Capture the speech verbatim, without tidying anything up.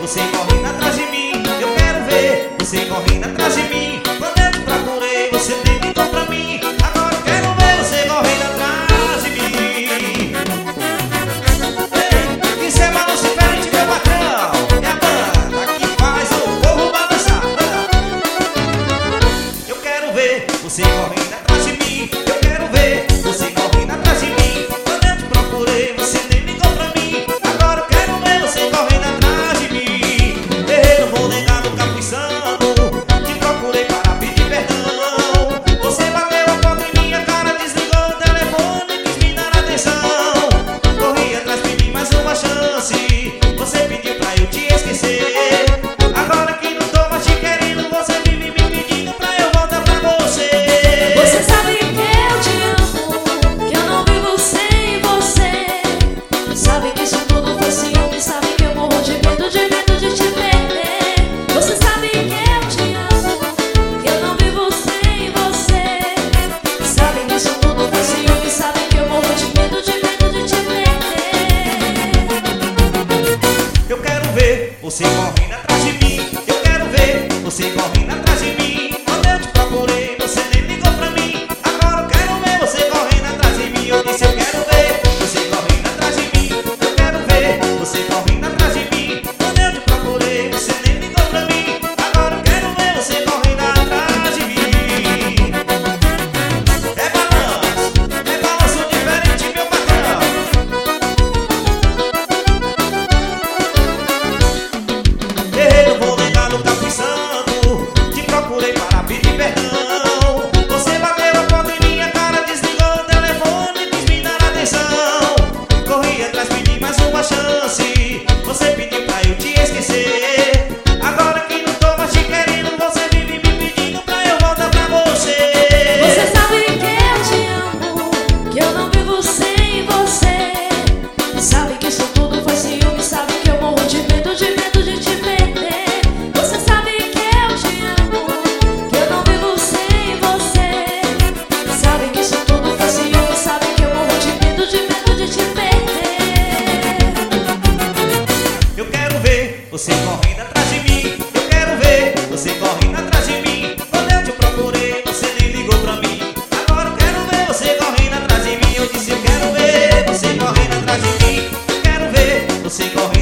você correndo atrás de mim. Eu quero ver você correndo atrás de mim. Quando eu te procurei, você nem ligou pra mim. Agora eu quero ver você correndo atrás de mim. Ei, isso é balanço diferente, meu patrão. É a banda que faz o povo balançar. Eu quero ver você correndo atrás de mim. Eu quero ver você correndo atrás de mim. Quando eu te procurei, você nem ligou pra mim. Agora eu quero ver você correndo atrás de mim. Eu não vou negar, nunca fui santo. Te procurei para pedir perdão. Você bateu a porta em minha cara, desligou o telefone e quis me dar atenção. Corri atrás, pedi mais uma chance. Você pediu pra eu te esquecer. Agora que não tô mais te querendo, você vive me pedindo pra eu voltar pra você. Você sabe que eu te amo, que eu não vivo sem você. Sabe que isso tudo foi ciúme, sabe que eu morro de medo, de medo de te perder. Você sabe que eu te amo, que eu não vivo sem você. Sabe que isso tudo foi ciúme, sabe que eu morro de medo, de medo de te perder. Eu quero ver você correndo atrás de mim. Eu quero ver você correndo atrás de mim. Quando eu te procurei, você nem ligou pra mim. Agora eu quero ver você correndo atrás de mim. Eu disse eu quero ver você correndo atrás de mim. Eu quero ver você correndo atrás de mim. Quando eu te procurei, você nem ligou pra mim. Agora eu quero ver você correndo atrás de mim. É balanço, é balanço diferente, meu patrão. Eu não vou negar, nunca fui santo. Te procurei para pedir perdão. Você bateu a porta em minha cara, desligou o telefone, quis me dar atenção. Corri atrás, pedi mais uma chance. Você pediu pra eu te esquecer. Agora que não tô mais te querendo, você vive me pedindo pra eu voltar pra você. Você sabe que eu te amo, que eu não vivo sem você. Sabe que isso tudo foi ciúme, sabe que eu morro de medo, de medo de te perder. Você sabe que eu te amo, que eu não vivo sem você. Sabe que isso tudo foi ciúme, sabe que eu morro de medo, de medo de te perder. Eu quero ver você correndo atrás de mim. Eu quero ver você correndo atrás de mim. Quando eu te procurei, você nem ligou pra mim. Agora eu quero ver você correndo atrás de mim. Eu disse eu quero ver você correndo atrás de mim. Eu quero ver você correndo